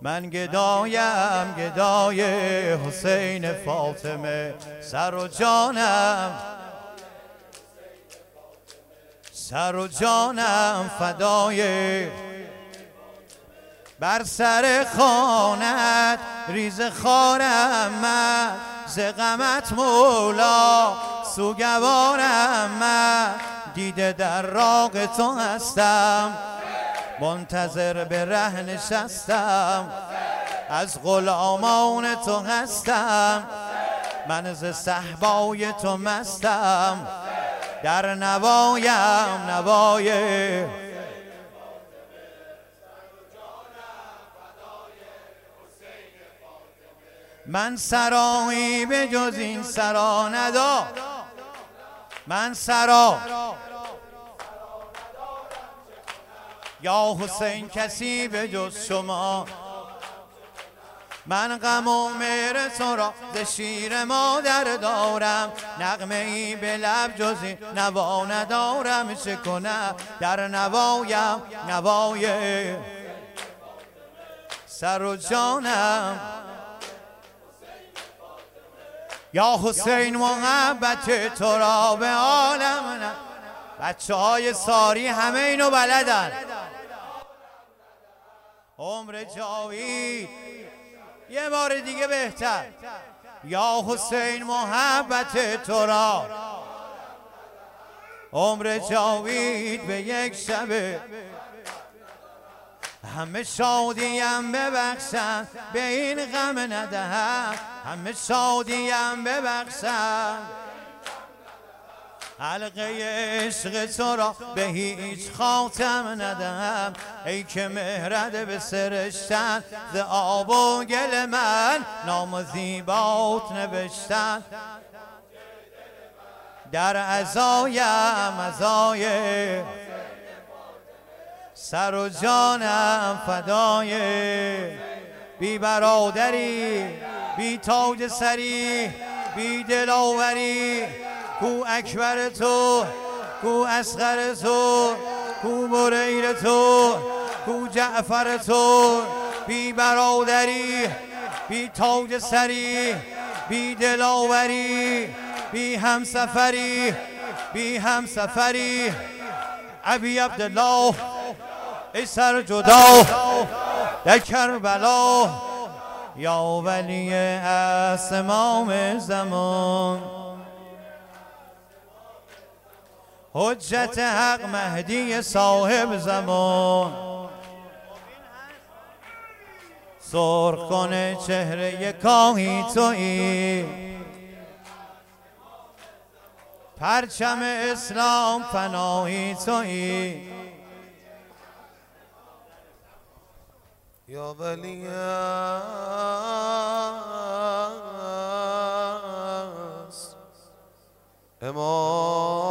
من گدایم گدای حسین فاطمه، سر و جانم سر و جانم فدای. بر سر خانت ریز خارم من، ز غمت مولا سوگوارم من. دیده در راغ تو هستم، منتظر به ره نشستم. از غلامان تو هستم، من ز صحبای تو مستم. در نوایم نوای من سرایی به جز این سرا ندارم. من سرا یا حسین کسی به جز شما. من غم و مهر تو را ز شیر مادر دارم، نغمه ای به لب جز این نوا ندارم. چه کنم در نوایم نوای سر و جانم. یا حسین محبت تو را به عالم نه. بچه های ساری همه اینو بلدن. عمر جاوید یه بار دیگه بهتر. یا حسین محبت تو را، عمر جاوید به یک شبه. همه شادیم ببخشن به این غم ندهم، همه شادیم ببخشن. حلقه عشق تو را به هیچ خاتم ندهم. ای که مهرت به سرشتن، ز آب و گل من نام زیبات نوشتن. در عزایم عزای سر و جانم فدای. بی برادری بی تاج سری بی دلاوری، کو اکبر تو کو اصغر تو کو بریر تو کو جعفر تو. بی برادری بی تاج سری بی دلاوری بی همسفری بی همسفری. ابی عبدالله ای سر جدا در کربلا، یا ولی اسمام زمان. حجت حق مهدی صاحب زمان. سرخ کنه چهره کاهی تویی، پرچم اسلام پناهی تویی. یا ولی امام